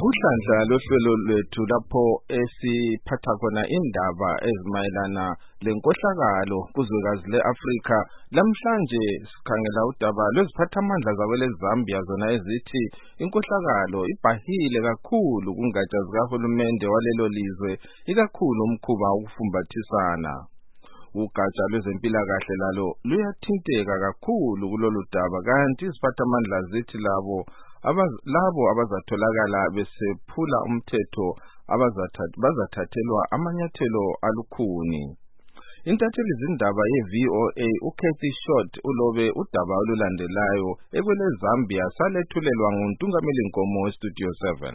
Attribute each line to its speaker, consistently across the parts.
Speaker 1: Kuhlandla lohlelo lwethu lapho esiphatha khona indaba ezimayelana lenkohlakalo kuzwekazi leAfrika. Lamhlanje sikhangela udaba lweziphathamandla zakwele Zambia zona ezithi inkohlakalo ibhahile kakhulu kungatsha zikahulumende walelo lizwe, ikakhulu umkhuba wokufumbathisana. Ugatsha lwezempilakahle lalo luyathinteka kakhulu kulolu daba, kanti iziphathamandla zithi labo abazatholakala besephula umthetho bazathathelwa amanyathelo alukhuni. Intatheli zindaba ye-VOA uKathy Short ulobe udaba olulandelayo ekwele Zambia salethulelwa nguNtungameli Nkomo weStudio 7.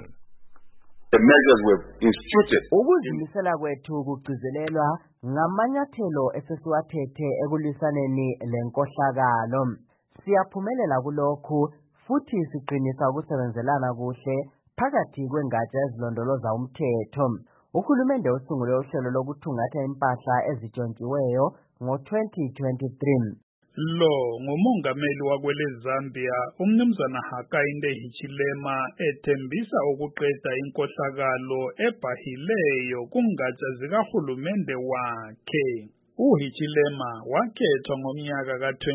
Speaker 2: The measures were instituted.
Speaker 3: Ukuzimisela kwethu kugcizelelwa ngamanyathelo esesiwathethe ekulwisaneni lenkohlakalo. Siyaphumelela kulokhu futhi siqinisa ukusebenzelana kuhle phakathi kwengatsha ezilondoloza umthetho. Uhulumende usungule uhlelo lokuthungatha impahla ezitshontshiweyo ngo-2023.
Speaker 4: Lo ngumongameli wakwele Zambia umnumzana Hakainde Hichilema ethembisa ukuqeda inkohlakalo ebhahileyo kungatsha zikahulumende wakhe. UHichilema wakhethwa ngomnyaka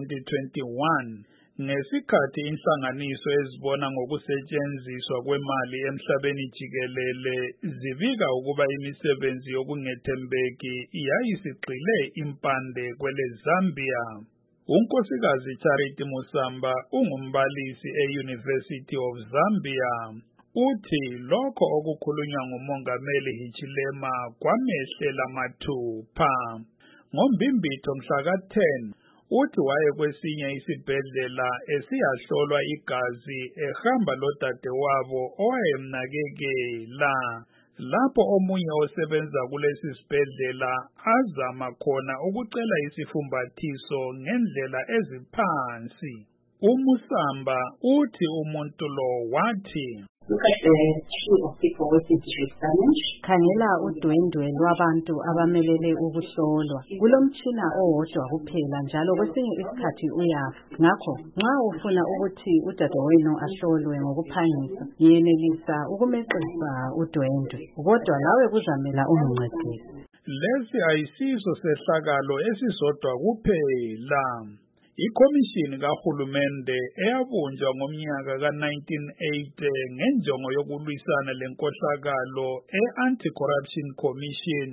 Speaker 4: ka-2021 ngesikhathi inhlanganiso ezibona ngokusetshenziswa kwemali emhlabeni jikelele zibika ukuba imisebenzi yokungethembeki yayisigxile impande kwele Zambia. Unkosikazi Charity Musamba ungumbalisi e-University of Zambia. Uthi lokho okukhulunywa ngumongameli Hichilema kwamehlela mathupha. Ngombimbitho mhla ka-10 uthi waye kwesinye isibhedlela esiyahlolwa igazi ehamba lodadewabo owayemnakekela. Lapho omunye osebenza kulesi sibhedlela azama khona ukucela isifumbathiso ngendlela eziphansi. Umusamba uthi umuntu lo wathi,
Speaker 5: "Look at the queue of people waiting to be examined.
Speaker 6: Khangela udwendwe lwabantu abamelele ukuhlolwa. Kulomtshina owodwa kuphela njalo kwesinye isikhathi uyafa. Ngakho, nxa ufuna ukuthi udadewenu ahlolwe ngokuphangisa, ngiyenelisa ukumeqisa udwendwe. Kodwa lawe kuzamela ungincedise."
Speaker 4: Lesi ayisiso sehlakalo esisodwa kuphela. Ikhomishini kahulumende eyabunjwa ngomnyaka ka-1980 ngenjongo yokulwisana lenkohlakalo e-Anti-Corruption Commission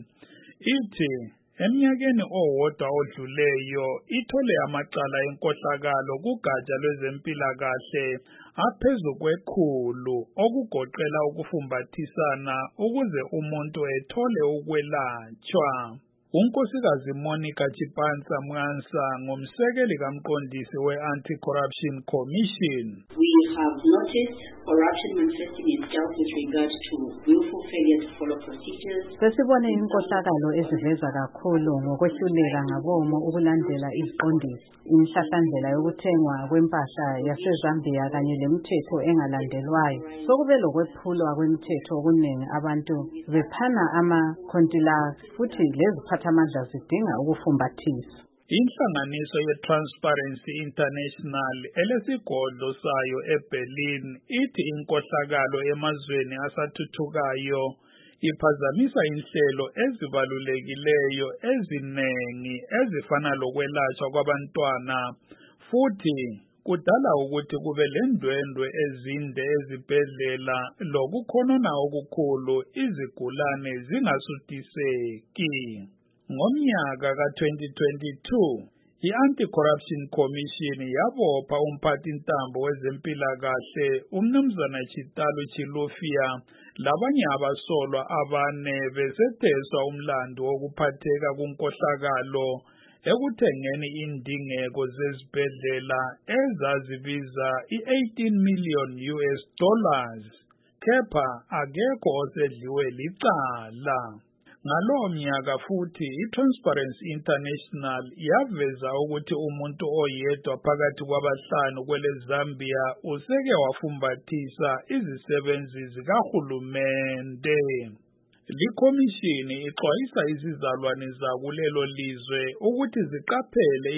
Speaker 4: ithi eminyakeni owodwa odluleyo ithole amacala enkohlakalo kugatsha lwezempilakahle aphezu kwe100 okugoqela ukufumbathisana ukuze umuntu ethole ukwelatshwa. Unkosikazi Monica Chipanza Mwansa ngumsekeli kamqondisi we-Anti-Corruption Commission.
Speaker 5: We have noticed corruption manifesting itself with regard to willful failure to follow procedures.
Speaker 6: Sesibone inkohlakalo eziveza kakhulu ngokwehluleka ngabomo ukulandela iziqondiso, imhlahlandlela yokuthengwa kwempahla yaseZambia kanye lemithetho engalandelwayo. Sokube lokwephulwa kwemithetho okuningi, abantu bephana amakhontilaka futhi leziphathamandla zidinga ukufumbathiswa.
Speaker 4: Inhlanganiso ye-Transparency International elesigodlo sayo eBerlin ithi inkohlakalo emazweni asathuthukayo iphazamisa inhlelo ezibalulekileyo ezinengi ezifana lokwelatshwa kwabantwana futhi kudala ukuthi kube lendwendwe ezinde ezibhedlela lokukhonona okukhulu izigulane zingasuthiseki. Ngomnyaka ka-2022, i-Anti-Corruption Commission yabopha umphathintambo wezempilakahle umnumzana Chitalu Chilufya labanye abasolwa 4 besetheswa umlando wokuphatheka kunkohlakalo ekuthengeni indingeko zezibhedlela ezazibiza i-$18 million. Kepha akekho osedliwe licala. Ngalowo mnyaka futhi i-Transparency International yaveza ukuthi umuntu oyedwa phakathi kwabahlanu kwele Zambia useke wafumbathisa izisebenzi zikahulumende. Likhomishini ixwayisa izizalwane zakulelo lizwe ukuthi ziqaphele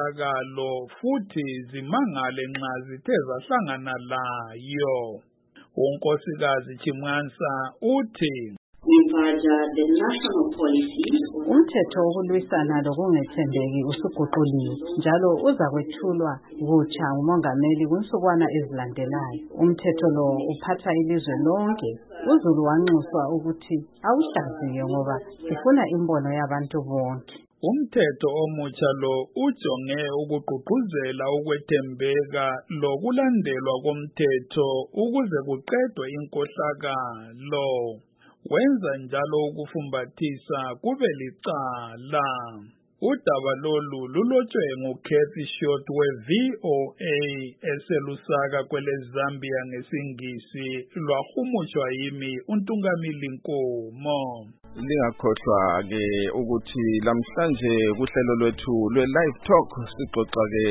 Speaker 4: inkohlakalo futhi zimangale nxa zithe zahlangana layo. unkosikazi Chimwansa uthi
Speaker 5: we've had the national policy.
Speaker 6: Umthetho wokulwisana lokungethembeki usuguquliwe njalo uza kwethulwa kutsha umongameli kunsukwana ezilandelayo. Umthetho lo uphatha ilizwe lonke. uZulu wanxuswa ukuthi awuhlaziye ngoba sifuna imbono yabantu bonke.
Speaker 4: Umthetho omutsha lo ujonge ukugqugquzela ukwethembeka lokulandelwa komthetho ukuze kuqedwe inkohlakalo. Wenza njalo ukufumbathisa kube licala. Udaba lolu lulotshwe nguKathy Short we-VOA eselusaka kweleZambia ngesingisi lwahumushwa yimi uNtungamili Nkomo.
Speaker 1: Lingakhohlwa ke ukuthi lamhlanje kuhlelo lwethu lwe-Live Talk sixoxa ke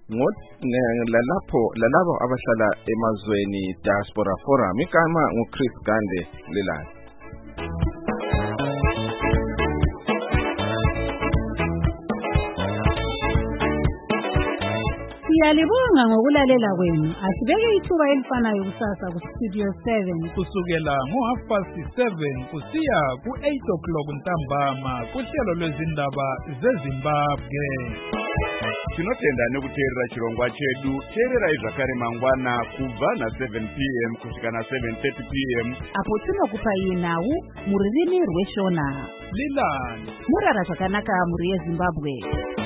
Speaker 1: lalabo abahlala emazweni Diaspora Forum. Igama nguChris Gande Lelani.
Speaker 7: Siyalibonga ngokulalela kwenu. Asibeke ithuba elifanayo kusasa ku Studio 7
Speaker 4: kusukela ngo7:30 kusiya ku8 ntambama kuhlelo lwezindaba zeZimbabwe.
Speaker 8: Tinotenda nekuteerera chirongwa chedu. Teerera izvakare mangwana kubva na7 p.m. kusvika na7:30 p.m.
Speaker 7: apo tinokupa nhau muririmi rweShona.
Speaker 4: Lilani
Speaker 7: Murara zvakanaka muri yeZimbabwe.